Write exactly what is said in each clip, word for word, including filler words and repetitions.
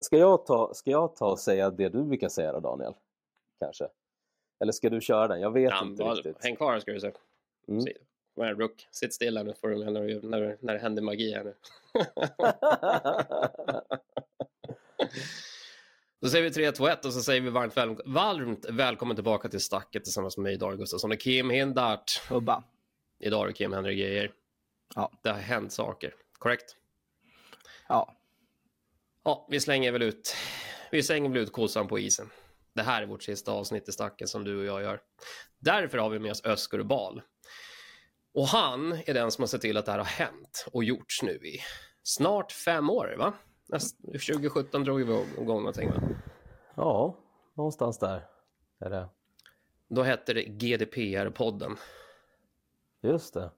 Ska jag ta, ska jag ta och säga det du brukar säga då, Daniel? Kanske. Eller ska du köra den? Jag vet ja, inte riktigt. Häng kvar ska du säga. Mm. Men Rook, sitt stilla nu får du när, när, när, när det händer magi här nu. Då säger vi tre två ett och så säger vi varmt, väl, varmt välkommen tillbaka till Stacket tillsammans med mig, Dario Gustafsson och Kim Hindart. Hubba. Idag och Kim händer det grejer. Ja. Det har hänt saker, korrekt? Ja. Ja, vi slänger väl ut Vi slänger väl ut kossan på isen. Det här är vårt sista avsnitt i Stacken som du och jag gör. Därför har vi med oss Özgur Bal. Och han är den som har sett till att det här har hänt och gjorts nu i snart fem år, va? tjugo sjutton drog vi igång någonting, va? Ja, någonstans där är det. Då hette det G D P R-podden. Just det.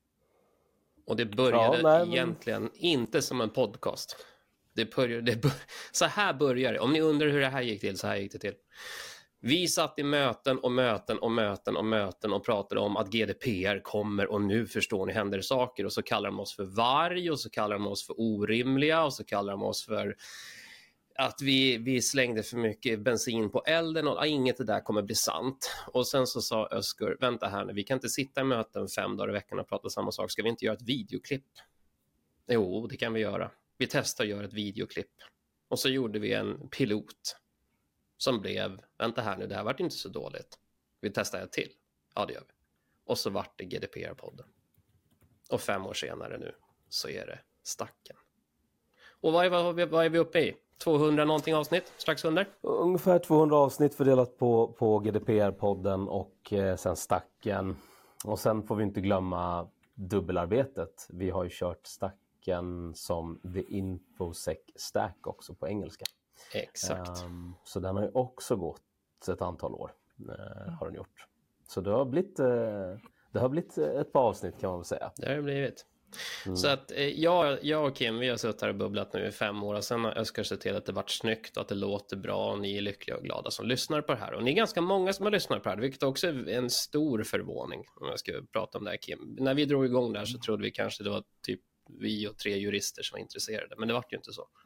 Och det började ja, nej, men... egentligen inte som en podcast. Det började, det bör... Så här började det. Om ni undrar hur det här gick till, så här gick det till. Vi satt i möten och möten och möten och möten och pratade om att G D P R kommer och nu förstår ni händer saker. Och så kallar de oss för varg och så kallar de oss för orimliga och så kallar de oss för att vi, vi slängde för mycket bensin på elden och inget det där kommer bli sant. Och sen så sa Özgur, vänta här nu, vi kan inte sitta i möten fem dagar i veckan och prata samma sak. Ska vi inte göra ett videoklipp? Jo, det kan vi göra. Vi testar att göra ett videoklipp. Och så gjorde vi en pilot som blev, vänta här nu, det här vart inte så dåligt. Vi testar ett till. Ja, det gör vi. Och så vart det G D P R-podden. Och fem år senare nu så är det Stacken. Och vad är, vad, vad är vi uppe i? tvåhundra någonting avsnitt, strax under? Ungefär tvåhundra avsnitt fördelat på, på G D P R-podden och eh, sen Stacken. Och sen får vi inte glömma dubbelarbetet. Vi har ju kört Stacken som The Infosec Stack också på engelska. Exakt. Um, så den har ju också gått ett antal år. Uh, har den gjort. Så det har blivit, uh, det har blivit ett par avsnitt kan man väl säga. Det har det blivit. Mm. Så att eh, jag, jag och Kim, vi har suttit här och bubblat nu i fem år och sen har Özgur sett till att det varit snyggt och att det låter bra och ni är lyckliga och glada som lyssnar på det här. Och ni är ganska många som har lyssnat på det här, vilket också är en stor förvåning om jag ska prata om det här, Kim. När vi drog igång där så trodde vi kanske det var typ vi och tre jurister som var intresserade, men det var ju inte så.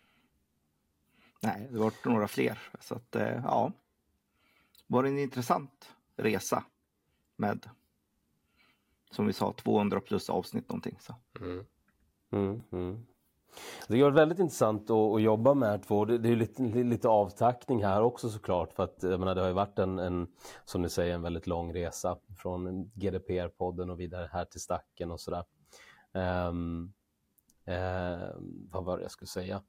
Nej, det var några fler. Så att, ja. Var det en intressant resa med, som vi sa, tvåhundra plus avsnitt någonting. Så. Mm. Mm, mm. Det är väldigt intressant att, att jobba med två. Det, det är lite, lite avtackning här också såklart. För att jag menar, det har ju varit en, en, som ni säger, en väldigt lång resa. Från G D P R-podden och vidare här till Stacken och sådär. Um, uh, vad var det jag skulle säga?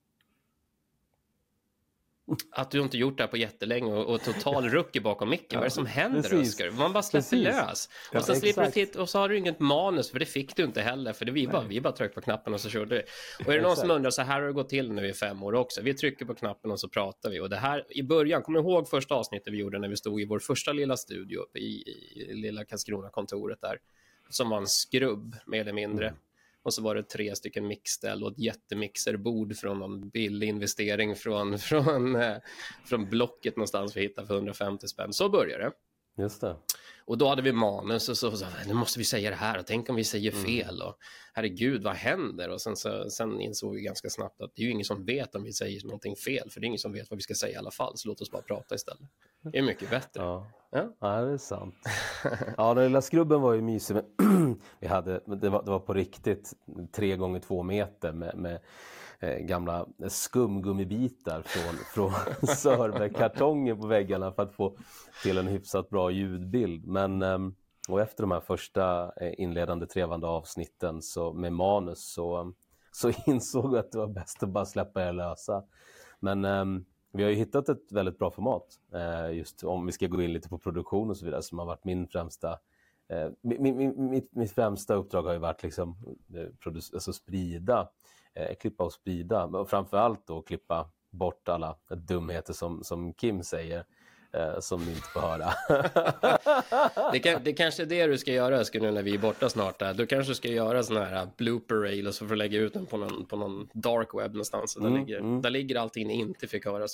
Att du inte gjort det här på jättelänge och, och total rucke bakom micken. Ja, vad är det som händer, Özgur? Man bara släpper precis. lös. Och sen ja, slipper du titta, och så har du inget manus, för det fick du inte heller. För det vi bara, vi bara tryckte på knappen och så körde vi. Och är det någon som undrar, så här har det gått till nu i fem år också. Vi trycker på knappen och så pratar vi. Och det här, i början, kommer du ihåg första avsnittet vi gjorde när vi stod i vår första lilla studio i, i, i lilla Karlskrona-kontoret där. Som var en skrubb, mer eller mindre. Mm. Och så var det tre stycken mixställ och ett jättemixerbord från någon billig investering från, från, eh, från Blocket någonstans vi hittade för hundrafemtio spänn. Så började det. Just det. Och då hade vi manus och så, så nu måste vi säga det här och tänk om vi säger fel och herregud, vad händer? Och sen, så, sen insåg vi ganska snabbt att det är ju ingen som vet om vi säger någonting fel, för det är ingen som vet vad vi ska säga i alla fall, så låt oss bara prata istället. Det är mycket bättre. Ja, ja? Ja, det är sant. Ja, den lilla skrubben var ju mysig. Vi hade, det, var, det var på riktigt tre gånger två meter med, med eh, gamla skumgummibitar från, från serverkartonger på väggarna för att få till en hyfsat bra ljudbild. Men eh, och efter de här första inledande trevande avsnitten så, med manus så, så insåg jag att det var bäst att bara släppa det lösa. Men eh, vi har ju hittat ett väldigt bra format, eh, just om vi ska gå in lite på produktion och så vidare, som har varit min främsta eh, min, min, mitt, mitt främsta uppdrag har ju varit liksom eh, produc- alltså sprida, eh, klippa och sprida, och framförallt då klippa bort alla dumheter som, som Kim säger, eh, som ni inte får höra. det, kan, det kanske är det du ska göra, ska nu när vi är borta snart där. Du kanske ska göra sån här blooper rail och så får du lägga ut den på någon, på någon dark web någonstans. Där, mm, ligger, mm. där ligger allting ni inte fick höra. Så.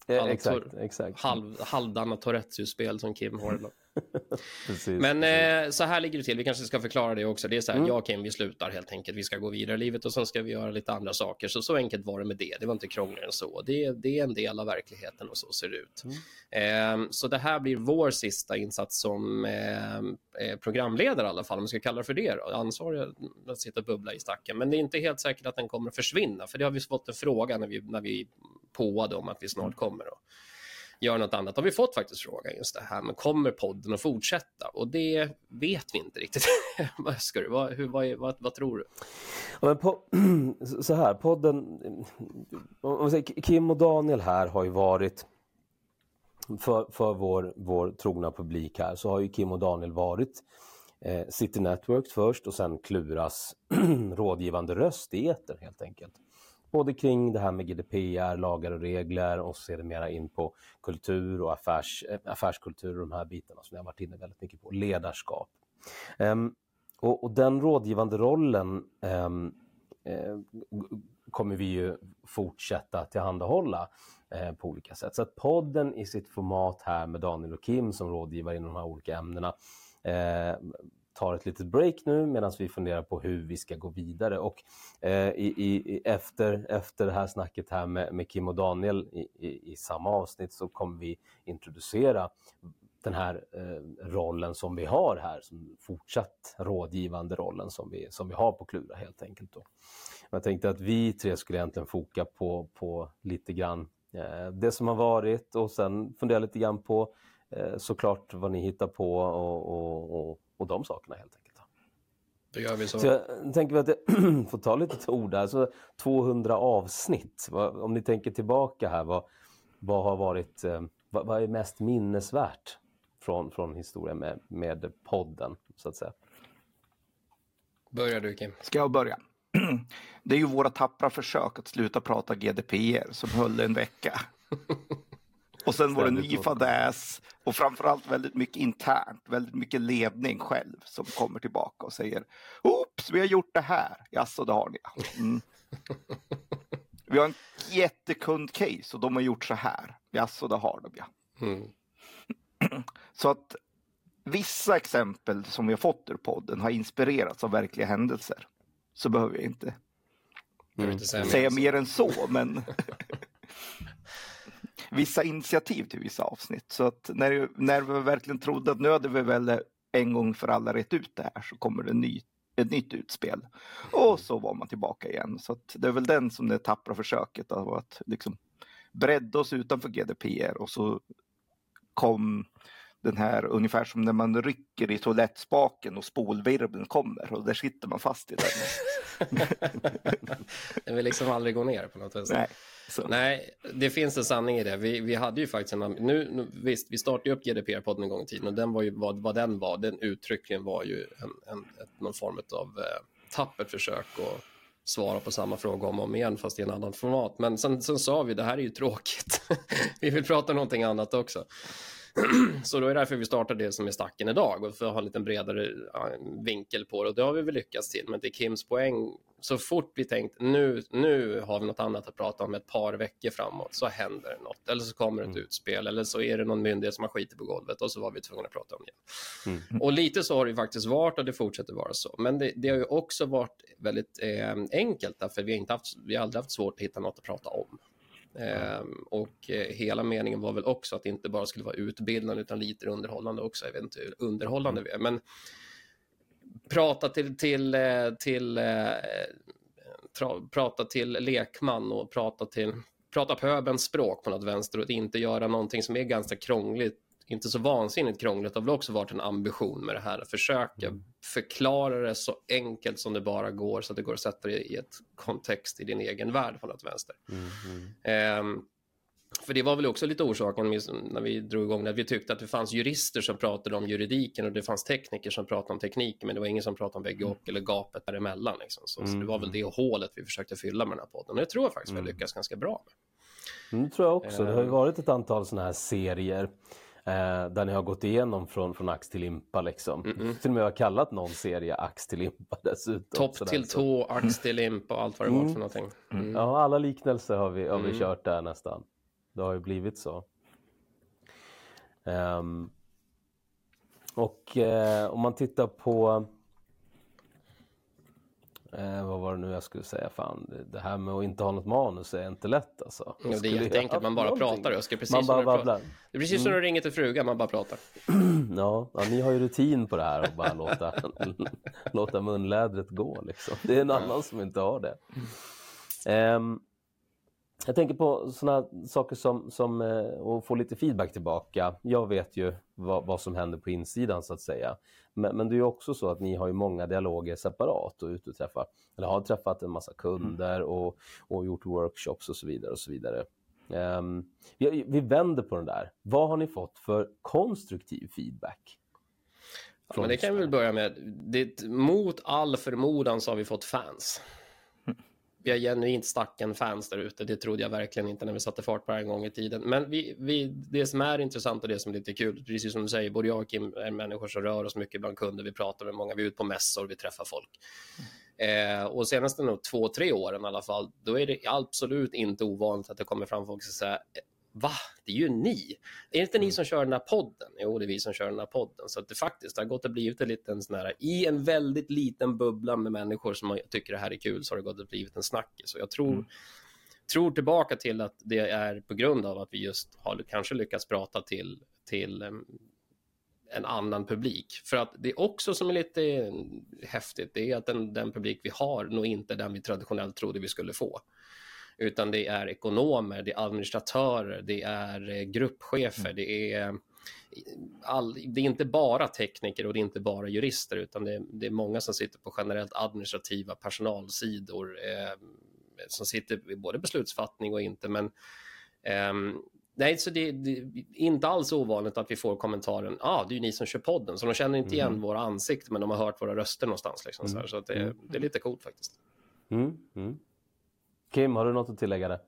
Eh, exakt, exakt. Halv, halvdana Tourettes-spel som Kim har ibland. Precis, Men precis. Eh, så här ligger det till. Vi kanske ska förklara det också. Det är så här, Mm. jag och Kim, vi slutar helt enkelt. Vi ska gå vidare i livet och sen ska vi göra lite andra saker. Så så enkelt var det med det. Det var inte krångligare än så. Det, det är en del av verkligheten och så ser det ut. Mm. Eh, så det här blir vår sista insats som eh, programledare i alla fall. Om vi ska kalla det för det då. Ansvarig att sitta och bubbla i stacken. Men det är inte helt säkert att den kommer att försvinna. För det har vi fått en fråga när vi, när vi påade om att vi snart kommer då. Gör något annat. Har vi fått faktiskt frågan just det här, men kommer podden att fortsätta? Och det vet vi inte riktigt. vad, ska du, vad, hur, vad, vad, vad tror du? Ja, men på, så här, podden, om man säger, Kim och Daniel här har ju varit, för, för vår, vår trogna publik här, så har ju Kim och Daniel varit eh, City Networks först och sen Kluras rådgivande röst i etern helt enkelt. Både kring det här med G D P R, lagar och regler, och så ser det mera in på kultur och affärs, affärskultur och de här bitarna som jag har varit inne väldigt mycket på. Ledarskap. Um, och, och den rådgivande rollen um, uh, kommer vi ju fortsätta tillhandahålla uh, på olika sätt. Så att podden i sitt format här med Daniel och Kim som rådgivare inom de här olika ämnena uh, tar ett litet break nu medan vi funderar på hur vi ska gå vidare. Och eh, i, i, efter, efter det här snacket här med, med Kim och Daniel i, i, i samma avsnitt så kommer vi introducera den här eh, rollen som vi har här, som fortsatt rådgivande rollen som vi, som vi har på Klura helt enkelt då. Jag tänkte att vi tre skulle egentligen foka på, på lite grann eh, det som har varit och sen fundera lite grann på eh, såklart vad ni hittar på och, och, och och de sakerna helt enkelt. Då gör vi så. Så jag tänker att jag får ta lite ord där. Så tvåhundra avsnitt. Om ni tänker tillbaka här, vad, vad har varit, vad, vad är mest minnesvärt från, från historien med, med podden så att säga? Börjar du Kim? Ska jag börja? Det är ju våra tappra försök att sluta prata G D P R som höll en vecka. Och sen var det ny fadäs och framförallt väldigt mycket internt, väldigt mycket ledning själv som kommer tillbaka och säger oops, vi har gjort det här. Jaså, det har ni. Mm. Vi har en jättekund-case och de har gjort så här. Jaså, det har de, ja. Mm. Så att vissa exempel som vi har fått ur podden har inspirerats av verkliga händelser. Så behöver jag inte, mm. inte säga, säga mer än så, men... vissa initiativ till vissa avsnitt. Så att när, när vi verkligen trodde att nu hade vi väl en gång för alla rätt ut det här så kommer det ny, ett nytt utspel. Och så var man tillbaka igen. Så att det är väl den som det tappra försöket av att liksom bredda oss utanför G D P R och så kom den här ungefär som när man rycker i toalettspaken och spolvirveln kommer och där sitter man fast i den. Den vill liksom aldrig gå ner på något vis. Nej. Så. Nej, det finns en sanning i det. Vi, vi hade ju faktiskt en... Nu, nu, visst, vi startade upp G D P R-podden en gång i tiden och den var ju vad, vad den var. Den uttryckligen var ju en, en, ett, någon form av eh, tappert försök att svara på samma fråga om och om igen fast i en annan format. Men sen, sen sa vi, det här är ju tråkigt. Vi vill prata om någonting annat också. Så då är det därför vi startade det som är stacken idag och för att ha en lite bredare ja, vinkel på det. Och det har vi väl lyckats till. Men det är Kims poäng. Så fort vi tänkt nu, nu har vi något annat att prata om ett par veckor framåt så händer det något. Eller så kommer ett mm. utspel. Eller så är det någon myndighet som har skiter på golvet och så var vi tvungna att prata om det. Mm. Och lite så har det faktiskt varit och det fortsätter vara så. Men det, det har ju också varit väldigt eh, enkelt därför vi har, inte haft, vi har aldrig haft svårt att hitta något att prata om. Mm. Um, och eh, hela meningen var väl också att det inte bara skulle vara utbildande utan lite underhållande också. Jag vet inte hur underhållande vi är, men prata till till, till eh, tra, prata till lekman och prata till prata pöbens språk på något vänster och inte göra någonting som är ganska krångligt, inte så vansinnigt krångligt. Det har väl också varit en ambition med det här att försöka mm. förklara det så enkelt som det bara går så att det går att sätta det i ett kontext i din egen värld på något vänster. Mm, mm. Um, för det var väl också lite orsaken när vi drog igång att vi tyckte att det fanns jurister som pratade om juridiken och det fanns tekniker som pratade om tekniken men det var ingen som pratade om vägg och eller gapet däremellan liksom. så, mm. så det var väl det hålet vi försökte fylla med den här podden och jag tror faktiskt mm. vi lyckas ganska bra med. Mm, det tror jag också. Det har ju varit ett antal sådana här serier Eh, där ni har gått igenom från, från ax till limpa liksom. Mm-mm. Till och med har kallat någon serie ax till limpa dessutom. Topp till så. tå, ax till limpa och allt vad det mm. var för någonting. Mm. Ja, alla liknelser har vi, har vi mm. kört där nästan. det har ju blivit så. Um, och uh, om man tittar på uh, vad var det nu jag skulle säga, fan, det, det här med att inte ha något manus är inte lätt alltså. Ja, det är jätteenkelt, man bara någonting. pratar. Jag ska precis Man bara som babblar. Det är precis som Mm. när du ringer till frugan, man bara pratar. Ja, ja, ni har ju rutin på det här och bara låta, låta munlädret gå liksom. Det är en annan som inte har det. Um, jag tänker på såna saker som, som uh, att få lite feedback tillbaka. Jag vet ju vad, vad som händer på insidan så att säga. Men, men det är ju också så att ni har ju många dialoger separat och ut och träffar, eller har träffat en massa kunder och, och gjort workshops och så vidare och så vidare. Um, vi, vi vänder på den där. Vad har ni fått för konstruktiv feedback? Ja, men det kan vi väl börja med. Det, mot all förmodan så har vi fått fans. Vi har genuint stacken fans där ute. Det trodde jag verkligen inte när vi satte fart på det här en gång i tiden. Men vi, vi, det som är intressant och det som är lite kul, precis som du säger, både jag och Kim är människor som rör oss mycket bland kunder. Vi pratar med många, vi är ute på mässor, vi träffar folk. Mm. Eh, och senaste nog två, tre åren i alla fall, då är det absolut inte ovanligt att det kommer fram folk som säger, va? Det är ju ni. Är det inte ni som kör den här podden? Jo, det är vi som kör den här podden. Så att det faktiskt har gått att blivit en liten sån här, i en väldigt liten bubbla med människor som tycker det här är kul, så har det gått att blivit en snackis. Så jag tror, mm. tror tillbaka till att det är på grund av att vi just har kanske lyckats prata till, till um, en annan publik. För att det är också som är lite häftigt, det är att den, den publik vi har nog inte den vi traditionellt trodde vi skulle få. Utan det är ekonomer, det är administratörer, det är gruppchefer, mm. det är all, det är inte bara tekniker och det är inte bara jurister, utan det är, det är många som sitter på generellt administrativa personalsidor eh, som sitter i både beslutsfattning och inte, men eh, nej, så det, det är inte alls ovanligt att vi får kommentaren, ja ah, det är ju ni som kör podden, så de känner inte igen mm. våra ansikten, men de har hört våra röster någonstans liksom, mm. så, här, så att det, det är lite coolt faktiskt. Mm. Mm. Kim, har du något att tillägga där?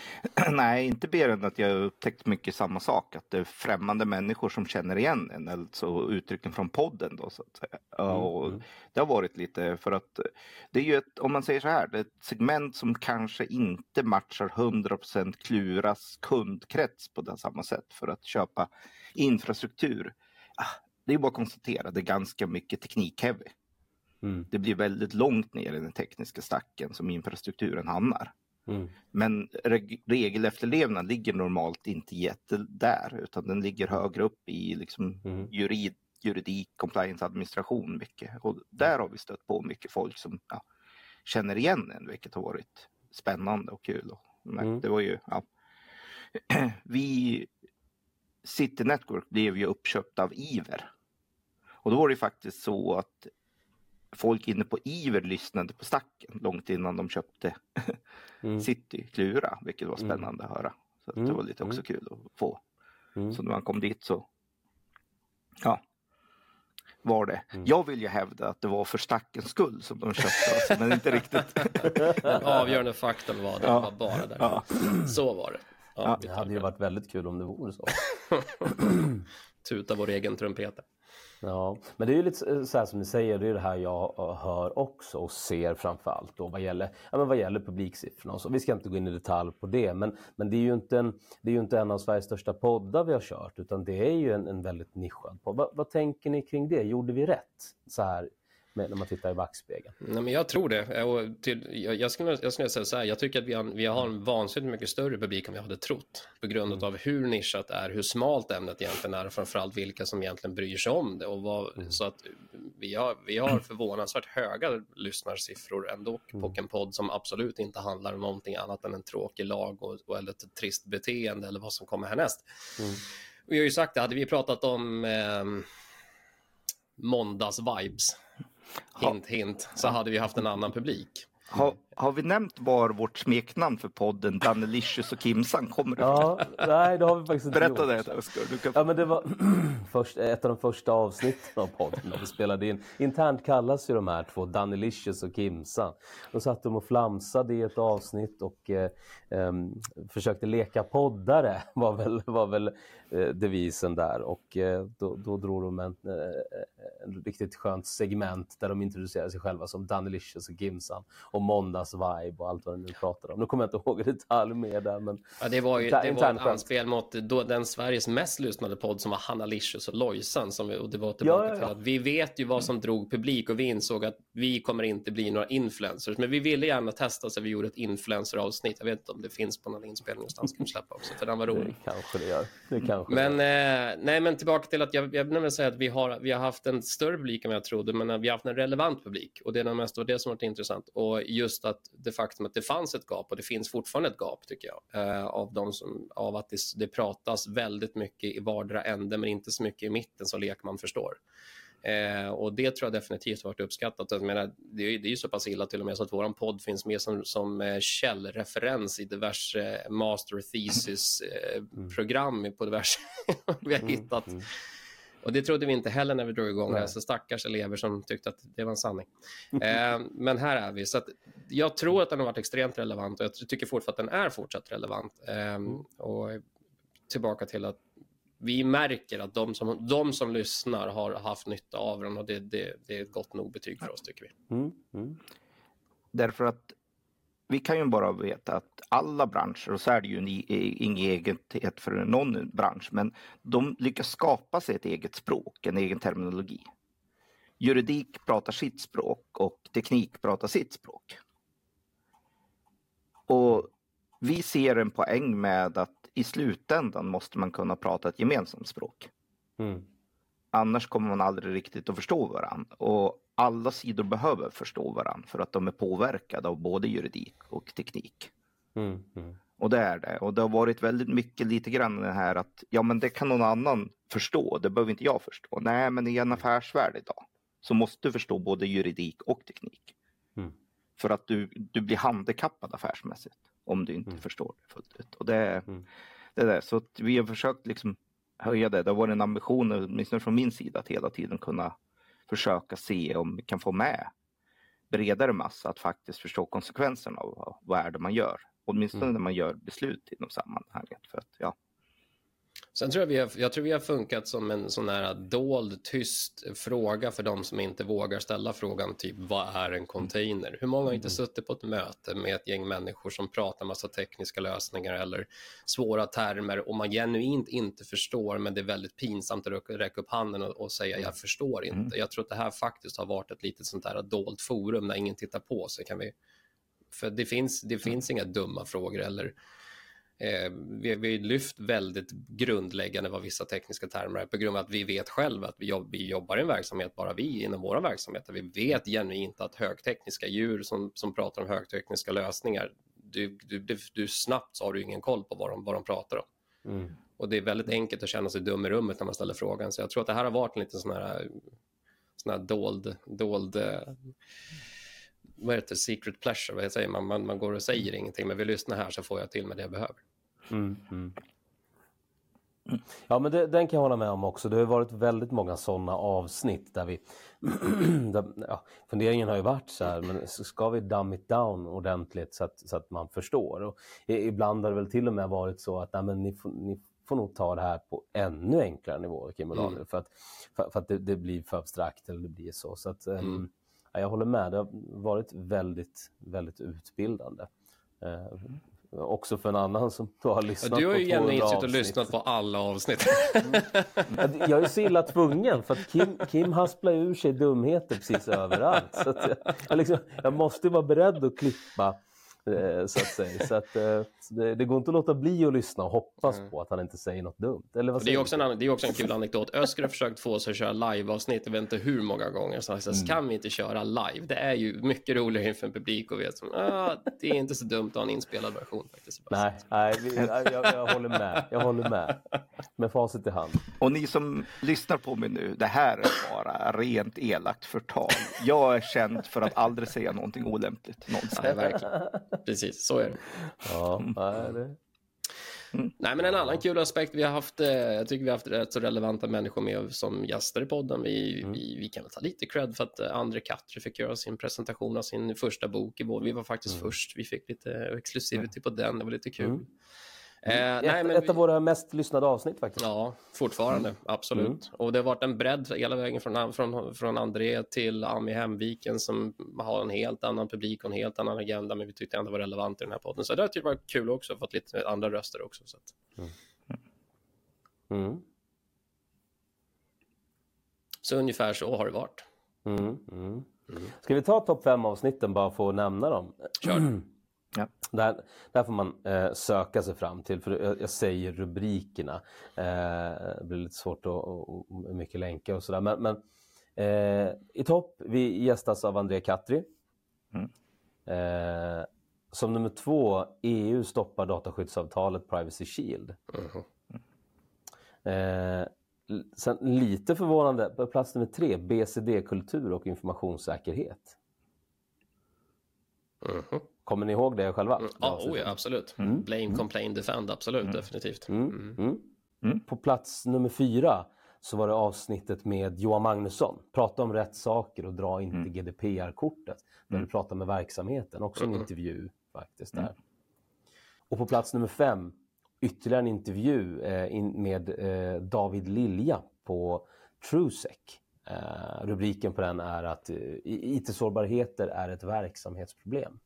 Nej, inte mer än att jag har upptäckt mycket samma sak. Att det är främmande människor som känner igen en. Alltså uttrycken från podden då, så att säga. Mm, och mm. det har varit lite för att det är ju ett, om man säger så här, det är ett segment som kanske inte matchar hundra procent Kluras kundkrets på det samma sätt för att köpa infrastruktur. Det är bara att konstatera, det är ganska mycket teknik-heavy. Mm. Det blir väldigt långt ner i den tekniska stacken som infrastrukturen hamnar. Mm. Men reg- regelefterlevnad ligger normalt inte jätte där, utan den ligger högre upp i liksom mm. jurid, juridik, compliance, administration mycket. Och där har vi stött på mycket folk som ja, känner igen en, vilket har varit spännande och kul. Mm. Det var ju, ja. Vi, City Network blev ju uppköpt av Iver. Och då var det faktiskt så att folk inne på Iver lyssnade på stacken långt innan de köpte mm. City Klura, vilket var spännande mm. att höra. Så att mm. det var lite också kul att få. Mm. Så när man kom dit så ja, var det. Mm. Jag vill ju hävda att det var för stackens skull som de köpte oss, men inte riktigt. Den avgörande faktorn var det, ja. var bara där. Ja. Så var det. Ja, ja, det hade ju varit väldigt kul om det vore så. Tuta vår egen trumpet. Ja, men det är ju lite så här som ni säger, det är det här jag hör också och ser framförallt då vad gäller, ja, men vad gäller publiksiffrorna och så. Vi ska inte gå in i detalj på det, men, men det är ju inte en, det är ju inte en av Sveriges största poddar vi har kört, utan det är ju en, en väldigt nischad podd. Va, vad tänker ni kring det? Gjorde vi rätt så här med, när man tittar i backspegeln? Nej, men jag tror det. Och till, jag, jag, skulle, jag skulle säga så här, jag tycker att vi har, vi har en vansinnigt mycket större publik än vi hade trott. På grund mm. av hur nischat det är, hur smalt ämnet egentligen är och framförallt vilka som egentligen bryr sig om det. Och vad, mm. Så att vi har, vi har förvånansvärt höga lyssnarsiffror ändå mm. på en podd som absolut inte handlar om någonting annat än en tråkig lag och, och eller ett trist beteende eller vad som kommer härnäst. Mm. Och jag har ju sagt det, hade vi pratat om eh, måndags-vibes, hint, hint, så hade vi haft en annan publik. Har, har vi nämnt var vårt smeknamn för podden Danelicious och Kimsan kommer ifrån? Ja, nej, det har vi faktiskt inte Berätta gjort. det, Oskar. Du kan... Ja, men det var först, ett av de första avsnitten av podden när vi spelade in. Internt kallas ju de här två Danelicious och Kimsan. De satt de och flamsade i ett avsnitt och eh, eh, försökte leka poddare var väl, var väl eh, devisen där. Och eh, då, då drog de en, eh, en riktigt skönt segment där de introducerade sig själva som Danelicious och Kimsan. Och måndags deras vibe och allt vad de nu pratade om. Nu kommer jag inte ihåg i detalj mer där, men... Ja, det var ju det var ett anspel mot då, den Sveriges mest lyssnade podd som var Hanna Licious och Lojsan, som vi, och det var tillbaka ja, ja, ja. till att vi vet ju vad som drog publik och vi insåg att vi kommer inte bli några influencers, men vi ville gärna testa så vi gjorde ett influencer-avsnitt. Jag vet inte om det finns på någon inspelning någonstans, kan släppa också, för den var rolig. Det kanske det gör. Det kanske men, det gör. Eh, nej, men tillbaka till att jag, jag vill säga att vi har, vi har haft en större publik än jag trodde, men vi har haft en relevant publik, och det är nog mest det som varit intressant. Och just att det faktum att det fanns ett gap, och det finns fortfarande ett gap tycker jag, eh, av, de som, av att det, det pratas väldigt mycket i vardera ände men inte så mycket i mitten så lekman förstår. Eh, och det tror jag definitivt har varit uppskattat. Jag menar, det, är, det är ju så pass illa till och med så att våran podd finns med som, som eh, källreferens i diverse eh, master thesis eh, mm. program på diverse vi har hittat. Mm. Mm. Och det trodde vi inte heller när vi drog igång det. Så stackars elever som tyckte att det var en sanning. eh, men här är vi. Så att jag tror att den har varit extremt relevant, och jag tycker fortfarande att den är fortsatt relevant. Eh, mm. Och tillbaka till att vi märker att de som, de som lyssnar har haft nytta av den, och det, det, det är ett gott nog betyg för oss, tycker vi. Mm. Mm. Därför att vi kan ju bara veta att alla branscher, och så är det ju ingen egenhet för någon bransch, men de lyckas skapa sig ett eget språk, en egen terminologi. Juridik pratar sitt språk och teknik pratar sitt språk. Och vi ser en poäng med att i slutändan måste man kunna prata ett gemensamt språk. Mm. Annars kommer man aldrig riktigt att förstå varandra. Och alla sidor behöver förstå varandra för att de är påverkade av både juridik och teknik. Mm. Mm. Och det är det. Och det har varit väldigt mycket lite grann det här att ja, men det kan någon annan förstå. Det behöver inte jag förstå. Nej, men i en affärsvärld idag så måste du förstå både juridik och teknik. Mm. För att du, du blir handikappad affärsmässigt om du inte mm. förstår det fullt ut. Och det är mm. det där. Så att vi har försökt liksom höja det. Det har varit en ambition, åtminstone från min sida, att hela tiden kunna försöka se om vi kan få med bredare massa att faktiskt förstå konsekvenserna av vad är det man gör. Åtminstone mm. när man gör beslut inom sammanhanget. För att, ja. Sen tror jag vi har, jag tror vi har funkat som en sån här dold, tyst fråga för de som inte vågar ställa frågan typ, vad är en container? Hur många har inte suttit på ett möte med ett gäng människor som pratar massa tekniska lösningar eller svåra termer och man genuint inte förstår, men det är väldigt pinsamt att räcka upp handen och, och säga jag förstår inte. Mm. Jag tror att det här faktiskt har varit ett litet sånt här dolt forum när ingen tittar på, så kan vi, för det finns, det finns inga dumma frågor eller Eh, vi har lyft väldigt grundläggande vad vissa tekniska termer är på grund av att vi vet själva att vi, jobb, vi jobbar i en verksamhet, bara vi inom våra verksamheter. Vi vet genuint att högtekniska djur som, som pratar om högtekniska lösningar, du, du, du, du snabbt så har du ingen koll på vad de, vad de pratar om. Mm. Och det är väldigt enkelt att känna sig dum i rummet när man ställer frågan. Så jag tror att det här har varit en liten sån här, sån här dold, dold vad heter det, secret pleasure, vad säger man? man? Man går och säger ingenting, men vi lyssnar här så får jag till med det jag behöver. Mm, mm. Ja, men det, den kan jag hålla med om också. Det har varit väldigt många sådana avsnitt där vi där, ja, funderingen har ju varit så här, men ska vi dumb it down ordentligt så att, så att man förstår, och ibland har det väl till och med varit så att nej, men ni, får, ni får nog ta det här på ännu enklare nivå, Kim och Daniel, mm. för att, för, för att det, det blir för abstrakt eller det blir så, så att mm. um, ja, jag håller med, det har varit väldigt, väldigt utbildande. Uh, också för en annan som då har lyssnat på Du har ju gärna avsnitt. och lyssnat på alla avsnitt. Mm. Jag är så illa tvungen för att Kim, Kim hasplar ur sig dumheter precis överallt. Så att jag, jag, liksom, jag måste vara beredd att klippa, eh, så att säga. Så att, eh, det, det går inte att låta bli att lyssna och hoppas mm. på att han inte säger något dumt. Eller vad det, är också en annan, det är också en kul anekdot. Ösker har försökt få oss att köra live-avsnitt, jag vet inte hur många gånger. Så alltså, mm. kan vi inte köra live? Det är ju mycket roligare inför en publik och vet som, ah, det är inte så dumt att ha en inspelad version faktiskt. Nej, nej vi, jag, jag håller med. Jag håller med. Med facit i hand. Och ni som lyssnar på mig nu, det här är bara rent elakt förtal. Jag är känd för att aldrig säga någonting olämpligt någonsin. Nej, verkligen. Precis, så är det. Ja, nej, det... Mm. Nej, men en annan kul aspekt vi har haft, eh, jag tycker vi har haft rätt så relevanta människor med som gäster i podden. Vi, mm. vi, vi kan väl ta lite cred för att eh, André Katri fick göra sin presentation av sin första bok i vår. Vi var faktiskt mm. först, vi fick lite exklusivity på den, det var lite kul. Mm. Eh, ett, nej, men ett vi... av våra mest lyssnade avsnitt faktiskt. Ja, fortfarande, mm. absolut. Mm. Och det har varit en bredd hela vägen från, från, från André till Ami Hemviken som har en helt annan publik och en helt annan agenda, men vi tyckte ändå var relevant i den här podden. Så det har typ varit kul också, fått lite andra röster också. Så att... mm. Mm. Så ungefär så har det varit. Mm. Mm. Mm. Ska vi ta topp fem avsnitten bara för att nämna dem? Kör. Ja. Där, där får man eh, söka sig fram till, för jag, jag säger rubrikerna. Eh, det blir lite svårt att och, och mycket länkar och sådär. Men, men eh, i topp, vi gästas av André Katri. Mm. Eh, som nummer två, E U stoppar dataskyddsavtalet Privacy Shield. Mm. Eh, sen lite förvånande, på plats nummer tre, B C D-kultur och informationssäkerhet. Mm. Kommer ni ihåg det själva? Mm. Ja, oh, ja, absolut. Mm. Blame, complain, defend, absolut, mm. definitivt. Mm. Mm. Mm. På plats nummer fyra så var det avsnittet med Johan Magnusson. Prata om rätt saker och dra inte mm. G D P R-kortet. Där mm. du pratar med verksamheten. Också en mm. intervju faktiskt där. Mm. Och på plats nummer fem, ytterligare en intervju eh, in med eh, David Lilja på TrueSec. Eh, rubriken på den är att eh, I T-sårbarheter är ett verksamhetsproblem.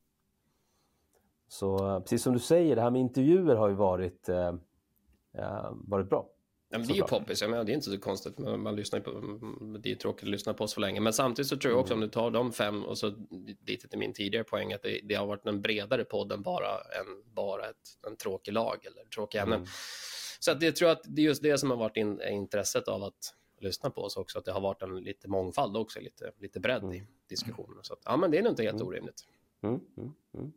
Så precis som du säger, det här med intervjuer har ju varit, eh, varit bra. Ja, men det är ju poppis, jag menar, det är inte så konstigt. Man, man lyssnar på, det är tråkigt att lyssna på oss för länge. Men samtidigt så tror jag också mm. om du tar de fem och så dit till min tidigare poäng att det, det har varit en bredare podd än bara, en, bara ett, en tråkig lag eller tråkiga ämnen. Mm. Så att det, jag tror att det är just det som har varit in, intresset av att lyssna på oss också. Att det har varit en lite mångfald också, lite, lite bredd mm. i diskussionen. Så att, ja, men det är nog inte helt mm. orimligt. Mm. Mm. Mm.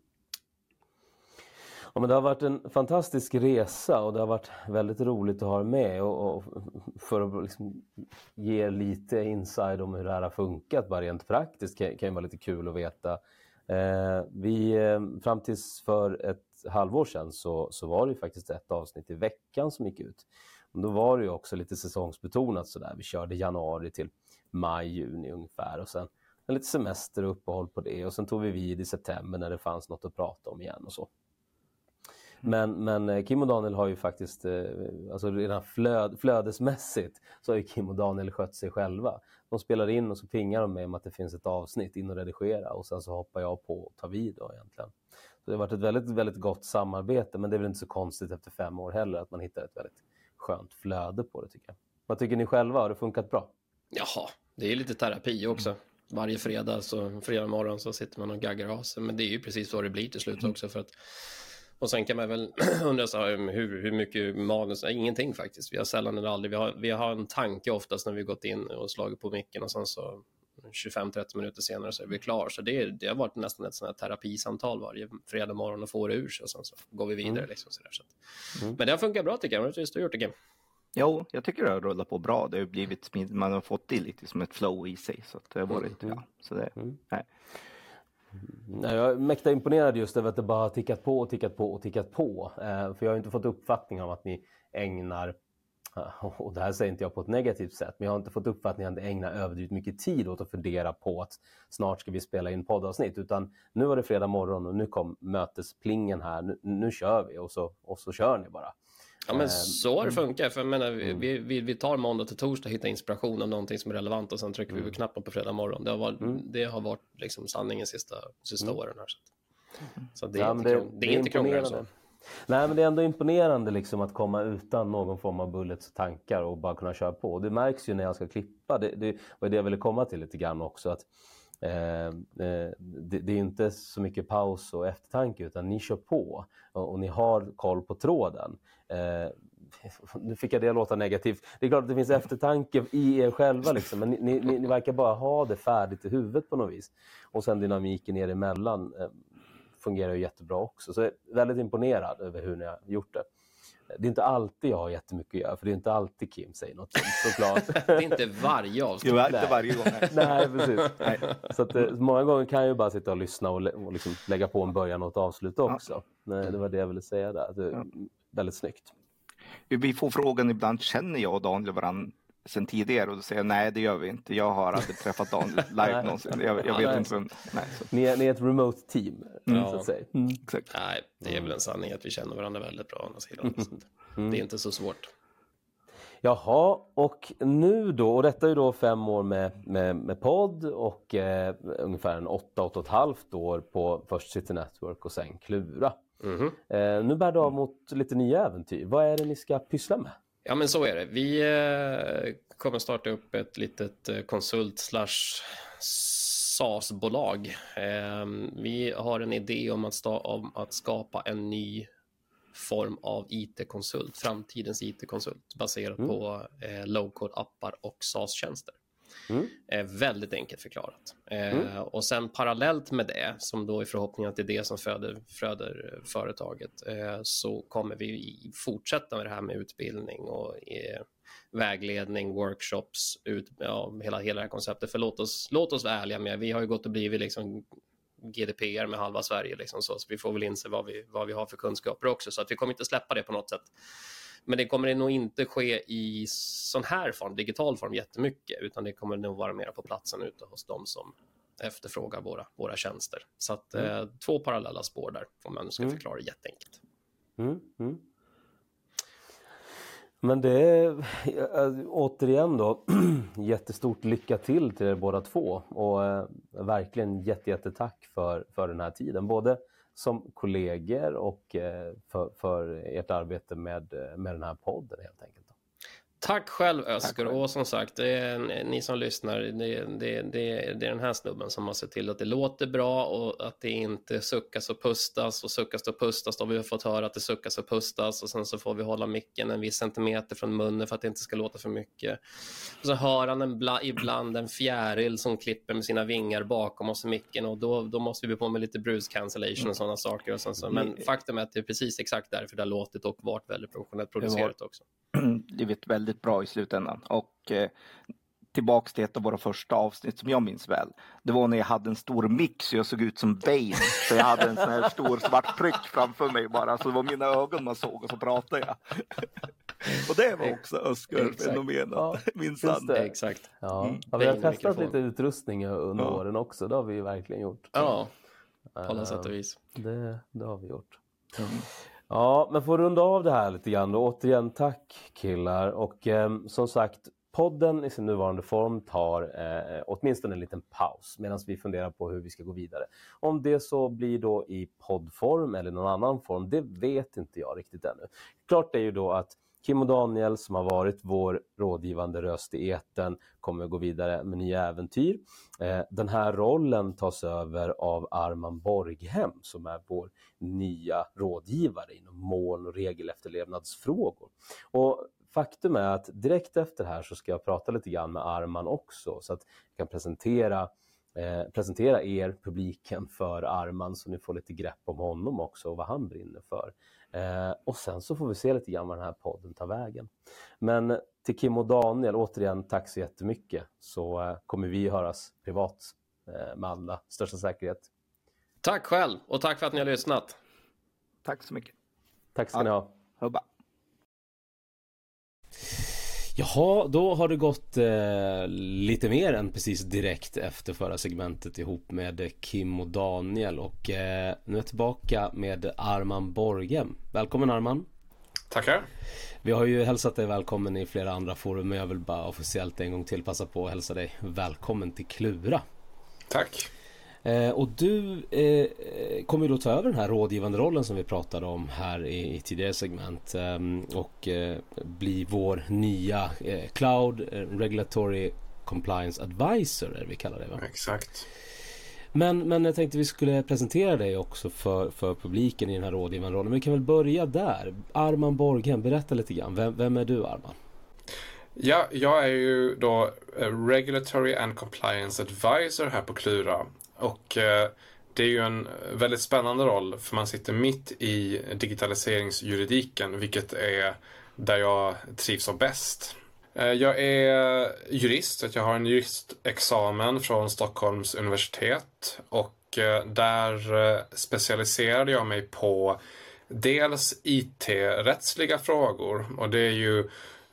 Ja, men det har varit en fantastisk resa och det har varit väldigt roligt att ha med och, och för att liksom ge lite insight om hur det här har funkat bara rent praktiskt kan, kan ju vara lite kul att veta. Eh, vi, fram tills för ett halvår sedan så, så var det ju faktiskt ett avsnitt i veckan som gick ut. Och då var det ju också lite säsongsbetonat sådär. Vi körde januari till maj, juni ungefär och sen en lite semester och uppehåll på det och sen tog vi vid i september när det fanns något att prata om igen och så. Men, men Kim och Daniel har ju faktiskt, alltså redan flöd, flödesmässigt så har ju Kim och Daniel skött sig själva. De spelar in och så pingar de mig om att det finns ett avsnitt in och redigera och sen så hoppar jag på och tar vid då egentligen. Så det har varit ett väldigt, väldigt gott samarbete, men det är väl inte så konstigt efter fem år heller att man hittar ett väldigt skönt flöde på det tycker jag. Vad tycker ni själva? Har det funkat bra? Jaha, det är lite terapi också. Varje fredag, så fredag morgon så sitter man och gaggar av sig, men det är ju precis vad det blir till slut också för att och sen kan man väl undra så här, hur, hur mycket manus, ingenting faktiskt. Vi har sällan eller aldrig, vi har, vi har en tanke oftast när vi gått in och slagit på micken och sen så tjugofem till trettio minuter senare så är vi klar. Så det, det har varit nästan ett sånt här terapisamtal varje fredag morgon och får det ur sig och sen så går vi vidare. Mm. Liksom, så där, så att. Mm. Men det har funkat bra tycker jag. Vad har du gjort det, Kim? Jo, jag tycker det har rullat på bra. Det har blivit, man har fått det lite som ett flow i sig. Så att det har varit, mm. ja. Så det, mm. nej. Nej, jag är mäkta imponerad just över att det bara har tickat på och tickat på och tickat på. Eh, för jag har inte fått uppfattning om att ni ägnar, och det här säger inte jag på ett negativt sätt, men jag har inte fått uppfattning att ni ägnar överdrivet mycket tid åt att fundera på att snart ska vi spela in poddavsnitt. Utan nu var det fredag morgon och nu kom mötesplingen här, nu, nu kör vi och så, och så kör ni bara. Ja, men så har det funkat. För jag menar, mm. vi, vi, vi tar måndag till torsdag, hittar inspiration om någonting som är relevant och sen trycker mm. vi på knappen på fredag morgon. Det har varit, mm. det har varit liksom sanningen sista, sista mm. åren här. Så det är ja, inte, det, det, det är inte krångligare så. Nej, men det är ändå imponerande liksom att komma utan någon form av bullets och tankar och bara kunna köra på. Det märks ju när jag ska klippa. Det, det var det jag ville komma till lite grann också. Att, eh, det, det är inte så mycket paus och eftertanke utan ni kör på och, och ni har koll på tråden. Eh, nu fick jag det låta negativt. Det är klart att det finns eftertanke i er själva liksom, men ni, ni, ni verkar bara ha det färdigt i huvudet på något vis. Och sen dynamiken er emellan eh, fungerar ju jättebra också. Så jag är väldigt imponerad över hur ni har gjort det. Det är inte alltid jag har jättemycket att göra, för det är inte alltid Kim säger något såklart. Det är inte varje avsnitt. Jo, inte varje gång. Nej, precis. Nej. Så att, eh, många gånger kan jag ju bara sitta och lyssna och, lä- och liksom lägga på en början och ett avslut också. Ja. Nej, det var det jag ville säga där. Det är ja. väldigt snyggt. Vi får frågan ibland, känner jag och Daniel varandra sen tidigare och då säger jag, nej det gör vi inte. Jag har aldrig träffat Daniel live någonsin. Jag, jag vet nej. inte vem. Nej, så. Ni, är, ni är ett remote team, Mm. så att säga. Mm. Exakt. Nej, det är väl en sanning att vi känner varandra väldigt bra. Å sidan. Mm. Det är inte så svårt. Jaha, och nu då, och detta är ju då fem år med, med, med podd och eh, ungefär en åtta, åtta och ett halvt år på först City Network och sen Klura. Mm-hmm. Eh, nu bär det av mot lite nya äventyr. Vad är det ni ska pyssla med? Ja, men så är det. Vi eh, kommer starta upp ett litet eh, konsult slash S A S-bolag. Eh, vi har en idé om att, sta- om att skapa en ny form av I T-konsult, framtidens I T-konsult baserat mm. på eh, low-code-appar och S A S-tjänster. Mm. Eh, väldigt enkelt förklarat. Eh, mm. Och sen parallellt med det, som då är förhoppningen att det är det som föder, föder företaget, eh, så kommer vi fortsätta med det här med utbildning och eh, vägledning, workshops, ut, ja, hela, hela det här konceptet. För låt oss, låt oss vara ärliga med, vi har ju gått och blivit liksom G D P R med halva Sverige liksom, så, så vi får väl inse vad vi, vad vi har för kunskaper också, så att vi kommer inte släppa det på något sätt. Men det kommer nog inte ske i sån här form, digital form jättemycket, utan det kommer nog vara mer på platsen ute hos dem som efterfrågar våra, våra tjänster. Så att mm. eh, två parallella spår där, om man ska mm. förklara jätteenkelt. Mm. Mm. Men det är återigen då jättestort lycka till till er båda två och eh, verkligen jätte, jättetack för, för den här tiden, både som kollegor och eh, för, för ert arbete med, med den här podden helt enkelt. Tack själv Ösker, och som sagt, det är, ni som lyssnar, det, det, det, det är den här snubben som har sett till att det låter bra och att det inte suckas och pustas och suckas och pustas. Då har vi fått höra att det suckas och pustas och sen så får vi hålla micken en viss centimeter från munnen för att det inte ska låta för mycket. Och så hör han en bla, ibland en fjäril som klipper med sina vingar bakom oss i micken och då, då måste vi bli på med lite bruce cancellation och sådana saker. Och sen så. Men faktum är att det är precis exakt därför det har låtit och varit väldigt professionellt producerat också. Det vet väldigt bra i slutändan. Och eh, tillbaks till ett av våra första avsnitt som jag minns väl. Det var när jag hade en stor mix och jag såg ut som Bane. Så jag hade en sån här stor svart prick framför mig bara. Så det var mina ögon man såg och så pratade jag. Och det var också Ösker-fenomenet. Ja, minns det. Exakt. Ja. Mm. Ja, vi har testat lite utrustning under ja. åren också. Det har vi verkligen gjort. Ja, på alla sätt och vis. Det, det har vi gjort. Mm. Ja, men för att runda av det här lite grann då, återigen tack killar och eh, som sagt podden i sin nuvarande form tar eh, åtminstone en liten paus medan vi funderar på hur vi ska gå vidare. Om det så blir då i poddform eller någon annan form, det vet inte jag riktigt ännu. Klart är ju då att Kim och Daniel som har varit vår rådgivande röst i etern kommer gå vidare med nya äventyr. Eh, den här rollen tas över av Arman Borghem som är vår nya rådgivare inom mål- och regelefterlevnadsfrågor. Och faktum är att direkt efter det här så ska jag prata lite grann med Arman också så att jag kan presentera Eh, presentera er, publiken, för Arman så ni får lite grepp om honom också och vad han brinner för. Eh, och sen så får vi se lite grann vad den här podden tar vägen. Men till Kim och Daniel, återigen tack så jättemycket så eh, kommer vi höras privat eh, med alla största säkerhet. Tack själv och tack för att ni har lyssnat. Tack så mycket. Tack ska ja. ni ha. Hubba. Jaha, då har det gått eh, lite mer än precis direkt efter förra segmentet ihop med Kim och Daniel och eh, nu är jag tillbaka med Arman Borghem. Välkommen Arman. Tackar. Vi har ju hälsat dig välkommen i flera andra forum men jag vill bara officiellt en gång till passa på att hälsa dig välkommen till Klura. Tack. Eh, och du eh, kommer ju då ta över den här rådgivande rollen som vi pratade om här i, i tidigare segment eh, och eh, bli vår nya eh, Cloud Regulatory Compliance Advisor är vi kallar det va? Exakt. Men, men jag tänkte vi skulle presentera dig också för, för publiken i den här rådgivande rollen. Men vi kan väl börja där. Arman Borghem, berätta lite grann. Vem, vem är du Arman? Ja, jag är ju då Regulatory and Compliance Advisor här på Klura. Och eh, det är ju en väldigt spännande roll för man sitter mitt i digitaliseringsjuridiken vilket är där jag trivs som bäst. Eh, jag är jurist, så jag har en juristexamen från Stockholms universitet och eh, där eh, specialiserade jag mig på dels I T-rättsliga frågor och det är ju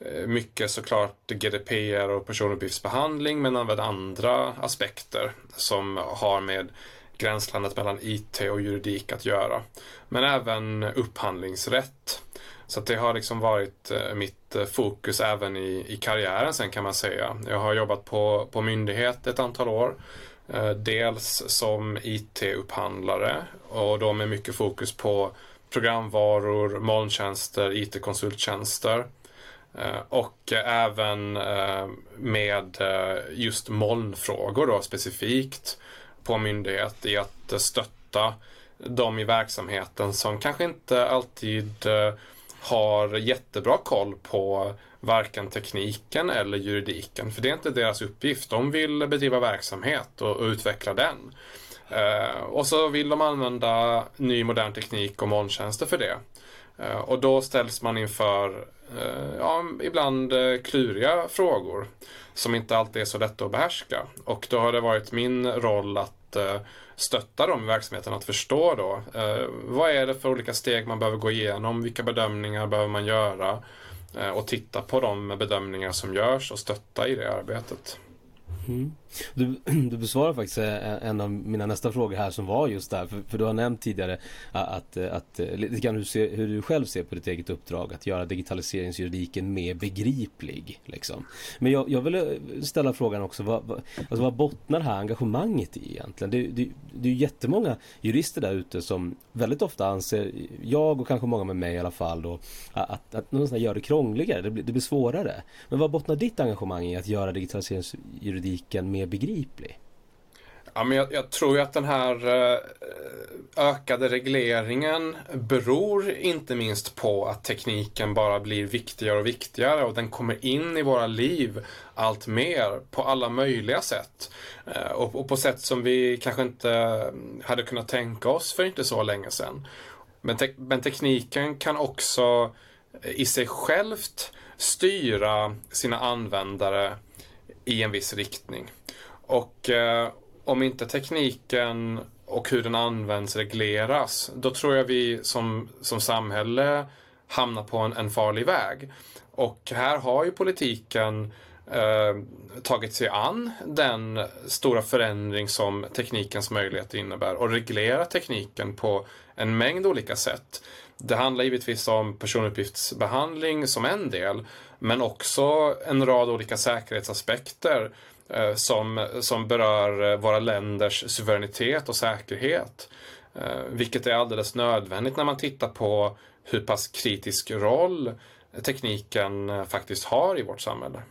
mycket såklart G D P R och personuppgiftsbehandling, men även andra aspekter som har med gränslandet mellan I T och juridik att göra. Men även upphandlingsrätt. Så att det har liksom varit mitt fokus även i, i karriären sen, kan man säga. Jag har jobbat på, på myndighet ett antal år. Dels som I T-upphandlare och då med mycket fokus på programvaror, molntjänster, I T-konsulttjänster. Och även med just molnfrågor då specifikt på myndighet i att stötta dem i verksamheten som kanske inte alltid har jättebra koll på varken tekniken eller juridiken. För det är inte deras uppgift. De vill bedriva verksamhet och, och utveckla den. Uh, och så vill de använda ny modern teknik och molntjänster för det. Uh, och då ställs man inför uh, ja, ibland uh, kluriga frågor som inte alltid är så lätt att behärska. Och då har det varit min roll att uh, stötta dem i verksamheten, att förstå då uh, vad är det för olika steg man behöver gå igenom, vilka bedömningar behöver man göra uh, och titta på de bedömningar som görs och stötta i det arbetet. Mm. Du, du besvarar faktiskt en av mina nästa frågor här som var just där, för, för du har nämnt tidigare att, att, att lite grann hur, ser, hur du själv ser på ditt eget uppdrag att göra digitaliseringsjuridiken mer begriplig liksom. Men jag, jag vill ställa frågan också, vad, vad, alltså vad bottnar det här engagemanget i egentligen? Det, det, det är ju jättemånga jurister där ute som väldigt ofta anser, jag och kanske många med mig i alla fall då, att, att, att någonstans gör det krångligare, det blir, det blir svårare. Men vad bottnar ditt engagemang i att göra digitaliseringsjuridiken mer begriplig? Ja, men jag, jag tror ju att den här ökade regleringen beror inte minst på att tekniken bara blir viktigare och viktigare och den kommer in i våra liv allt mer på alla möjliga sätt. Och, och på sätt som vi kanske inte hade kunnat tänka oss för inte så länge sedan. Men, te- men tekniken kan också i sig självt styra sina användare i en viss riktning. Och eh, om inte tekniken och hur den används regleras, då tror jag vi som, som samhälle hamnar på en, en farlig väg. Och här har ju politiken eh, tagit sig an den stora förändring som teknikens möjligheter innebär och reglerat tekniken på en mängd olika sätt. Det handlar givetvis om personuppgiftsbehandling som en del, men också en rad olika säkerhetsaspekter eh, som, som berör våra länders suveränitet och säkerhet. Eh, vilket är alldeles nödvändigt när man tittar på hur pass kritisk roll tekniken eh, faktiskt har i vårt samhälle.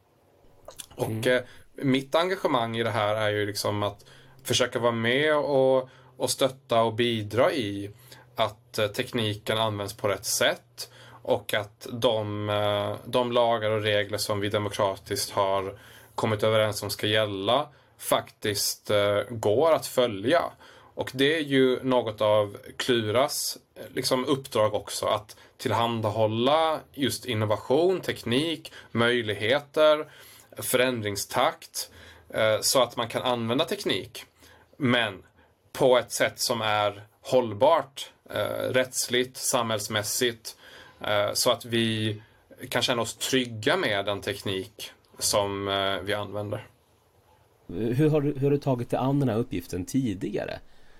Mm. Och eh, mitt engagemang i det här är ju liksom att försöka vara med och, och stötta och bidra i att eh, tekniken används på rätt sätt och att de, eh, de lagar och regler som vi demokratiskt har kommit överens om ska gälla faktiskt eh, går att följa. Och det är ju något av Kluras liksom, uppdrag också, att tillhandahålla just innovation, teknik, möjligheter, förändringstakt eh, så att man kan använda teknik, men på ett sätt som är hållbart, eh, rättsligt, samhällsmässigt, eh, så att vi kan känna oss trygga med den teknik som eh, vi använder. Hur har, du, hur har du tagit dig an den här uppgiften tidigare?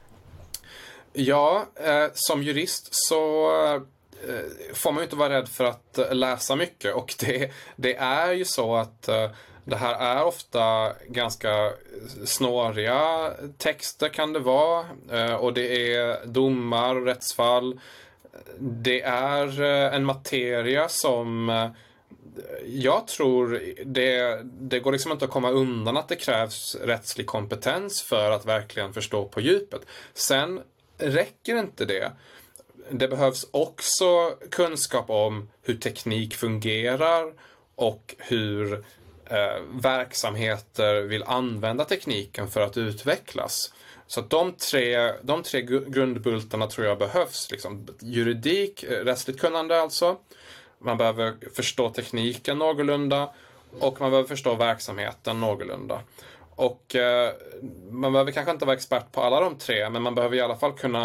Ja, eh, som jurist så eh, får man ju inte vara rädd för att eh, läsa mycket, och det, det är ju så att eh, det här är ofta ganska snåriga texter kan det vara, eh, och det är domar och rättsfall. Det är eh, en materia som eh, jag tror det, det går liksom inte att komma undan att det krävs rättslig kompetens för att verkligen förstå på djupet. Sen räcker inte det. Det behövs också kunskap om hur teknik fungerar och hur eh, verksamheter vill använda tekniken för att utvecklas. Så att de tre, de tre grundbultarna tror jag behövs. Liksom, juridik, rättsligt kunnande alltså. Man behöver förstå tekniken någorlunda och man behöver förstå verksamheten någorlunda. Och eh, man behöver kanske inte vara expert på alla de tre, men man behöver i alla fall kunna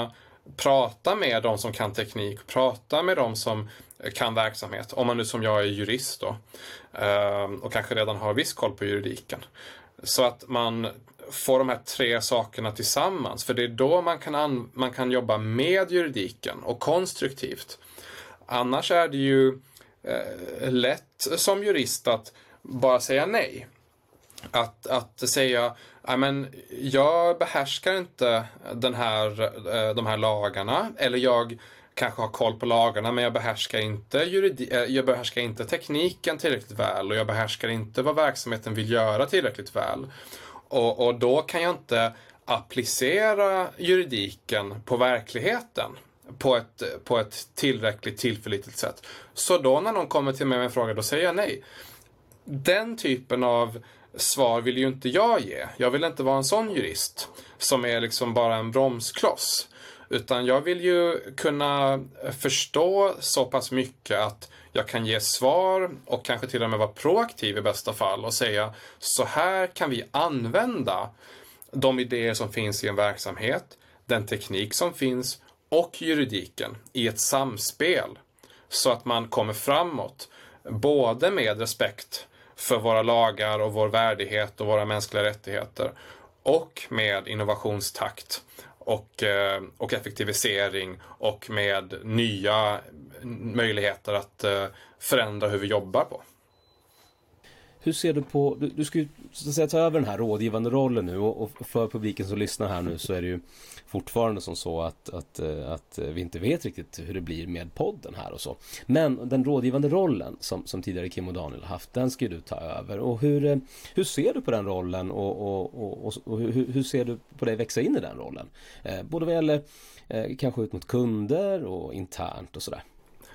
prata med de som kan teknik, prata med de som kan verksamhet, om man nu som jag är jurist då, och kanske redan har viss koll på juridiken. Så att man får de här tre sakerna tillsammans, för det är då man kan, an- man kan jobba med juridiken och konstruktivt. Annars är det ju eh, lätt som jurist att bara säga nej. Att, att säga, men jag behärskar inte den här, de här lagarna, eller jag kanske har koll på lagarna, men jag behärskar inte juridi- jag behärskar inte tekniken tillräckligt väl, och jag behärskar inte vad verksamheten vill göra tillräckligt väl. Och, och då kan jag inte applicera juridiken på verkligheten på ett, på ett tillräckligt tillförlitligt sätt. Så då när någon kommer till mig med en fråga, då säger jag nej. Den typen av svar vill ju inte jag ge. Jag vill inte vara en sån jurist som är liksom bara en bromskloss. Utan jag vill ju kunna förstå så pass mycket att jag kan ge svar och kanske till och med vara proaktiv i bästa fall och säga, så här kan vi använda de idéer som finns i en verksamhet, den teknik som finns och juridiken i ett samspel, så att man kommer framåt, både med respekt för våra lagar och vår värdighet och våra mänskliga rättigheter, och med innovationstakt och, eh, och effektivisering, och med nya möjligheter att eh, förändra hur vi jobbar på. Hur ser du på, du, du ska ju så att säga ta över den här rådgivande rollen nu, och, och för publiken som lyssnar här nu så är det ju fortfarande som så att, att, att vi inte vet riktigt hur det blir med podden här och så. Men den rådgivande rollen som, som tidigare Kim och Daniel har haft, den ska ju du ta över. Och hur, hur ser du på den rollen, och, och, och, och, och hur, hur ser du på dig växa in i den rollen? Eh, både vad gäller eh, kanske ut mot kunder och internt och sådär.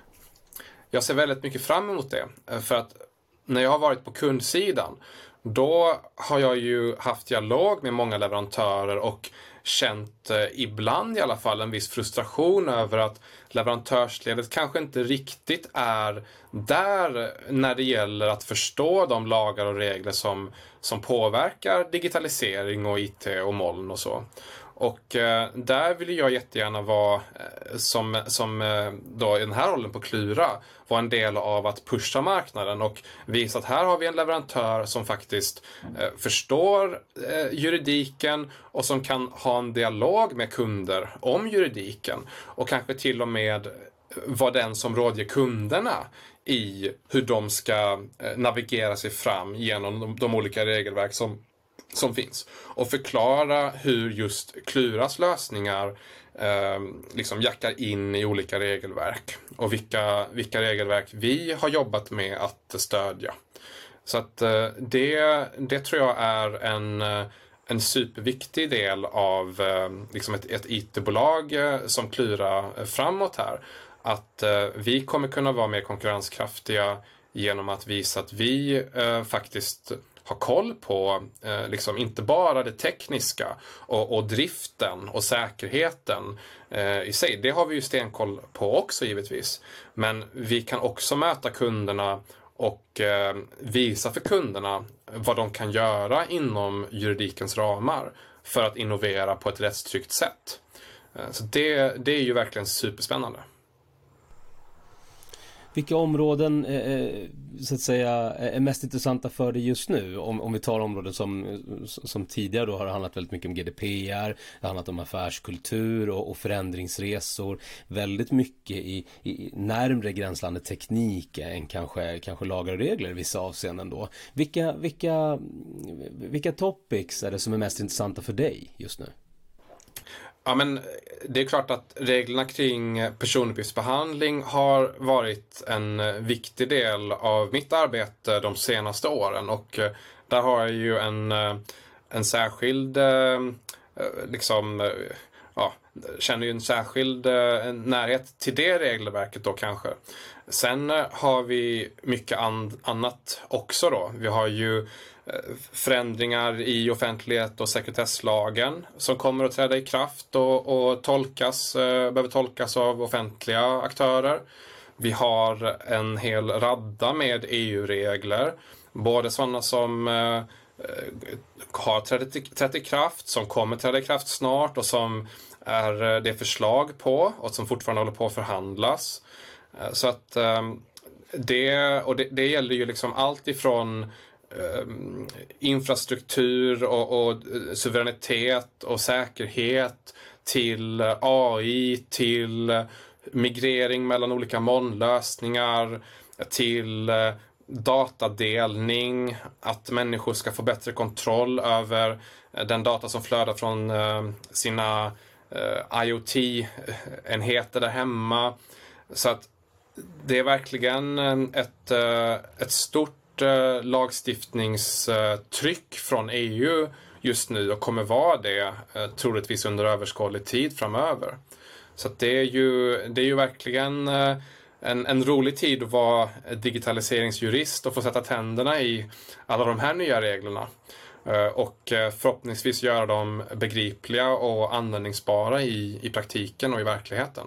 Jag ser väldigt mycket fram emot det, för att när jag har varit på kundsidan, då har jag ju haft dialog med många leverantörer och känt, eh, ibland i alla fall, en viss frustration över att leverantörsledet kanske inte riktigt är där när det gäller att förstå de lagar och regler som, som påverkar digitalisering och I T och moln och så. Och eh, där vill jag jättegärna vara, eh, som, som eh, då i den här rollen på Klura, vara en del av att pusha marknaden och visa att här har vi en leverantör som faktiskt eh, förstår eh, juridiken och som kan ha en dialog med kunder om juridiken, och kanske till och med vara den som rådger kunderna i hur de ska eh, navigera sig fram genom de, de olika regelverk som som finns, och förklara hur just Kluras lösningar eh, liksom jackar in i olika regelverk, och vilka, vilka regelverk vi har jobbat med att stödja. Så att eh, det, det tror jag är en, en superviktig del av eh, liksom ett, ett I T-bolag eh, som Klura framåt här. Att eh, vi kommer kunna vara mer konkurrenskraftiga genom att visa att vi eh, faktiskt ha koll på eh, liksom inte bara det tekniska och, och driften och säkerheten eh, i sig. Det har vi ju stenkoll på också givetvis. Men vi kan också möta kunderna och eh, visa för kunderna vad de kan göra inom juridikens ramar för att innovera på ett rättstryggt sätt. Eh, så det, det är ju verkligen superspännande. Vilka områden eh, så att säga är mest intressanta för dig just nu? Om, om vi tar områden som, som tidigare då har handlat väldigt mycket om G D P R, det har handlat om affärskultur och, och förändringsresor. Väldigt mycket i, i närmre gränslandet teknik än kanske, kanske lagar och regler i vissa avseenden då. Vilka, vilka, vilka topics är det som är mest intressanta för dig just nu? Ja, men det är klart att reglerna kring personuppgiftsbehandling har varit en viktig del av mitt arbete de senaste åren, och där har jag ju en, en särskild liksom, ja, känner ju en särskild närhet till det regelverket då kanske. Sen har vi mycket an- annat också då. Vi har ju förändringar i offentlighet och sekretesslagen som kommer att träda i kraft och, och tolkas, behöver tolkas av offentliga aktörer. Vi har en hel radda med E U-regler, både sådana som har trätt i, trätt i kraft, som kommer träda i kraft snart och som är det förslag på och som fortfarande håller på att förhandlas. Så att det, och det, det gäller ju liksom allt ifrån um, infrastruktur och, och suveränitet och säkerhet till A I, till migrering mellan olika molnlösningar, till datadelning, att människor ska få bättre kontroll över den data som flödar från sina IoT-enheter där hemma. Så att det är verkligen ett, ett stort lagstiftningstryck från E U just nu och kommer vara det troligtvis under överskådlig tid framöver. Så att det är ju, det är ju verkligen en, en rolig tid att vara digitaliseringsjurist och få sätta tänderna i alla de här nya reglerna. Och förhoppningsvis göra dem begripliga och användningsbara i, i praktiken och i verkligheten.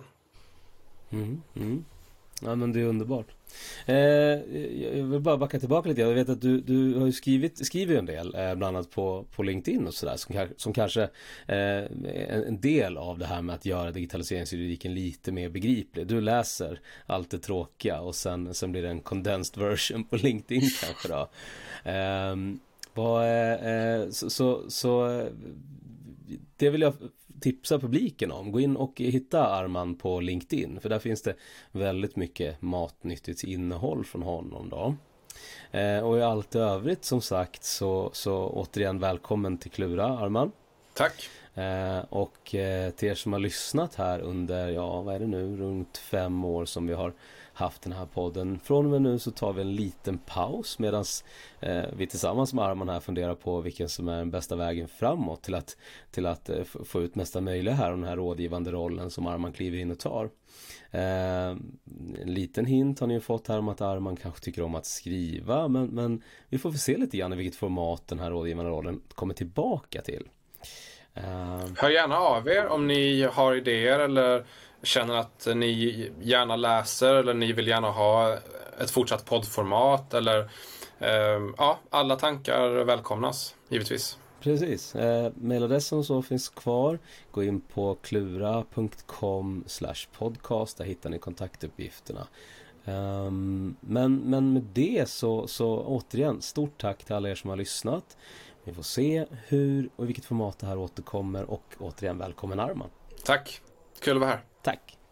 Mm, mm. Ja, men det är underbart. Eh, jag vill bara backa tillbaka lite. Jag vet att du, du har ju skrivit, skrivit en del, eh, bland annat på, på LinkedIn och sådär, som, som kanske eh, en, en del av det här med att göra digitaliseringsjuridiken lite mer begriplig. Du läser allt det tråkiga och sen, sen blir det en condensed version på LinkedIn kanske då. Eh, vad, eh, så, så, så det vill jag tipsa publiken om. Gå in och hitta Arman på LinkedIn, för där finns det väldigt mycket matnyttigt innehåll från honom då. Eh, och i allt övrigt som sagt så, så återigen välkommen till Klura, Arman. Tack. Eh, och eh, till er som har lyssnat här under, ja vad är det nu, runt fem år som vi har haft den här podden. Från och med nu så tar vi en liten paus medan eh, vi tillsammans med Arman här funderar på vilken som är den bästa vägen framåt till att, till att eh, få ut mesta möjliga här och den här rådgivande rollen som Arman kliver in och tar. Eh, en liten hint har ni ju fått här om att Arman kanske tycker om att skriva, men, men vi får få se lite grann i vilket format den här rådgivande rollen kommer tillbaka till. Uh... Hör gärna av er om ni har idéer eller känner att ni gärna läser eller ni vill gärna ha ett fortsatt poddformat eller uh, ja, alla tankar välkomnas givetvis. Precis, eh, mailadressen så finns kvar. Gå in på klura punkt com slash podcast, där hittar ni kontaktuppgifterna. Um, men, men med det så, så återigen stort tack till alla er som har lyssnat. Vi får se hur och i vilket format det här återkommer, och återigen välkommen Arman. Tack, kul att vara här. Tack.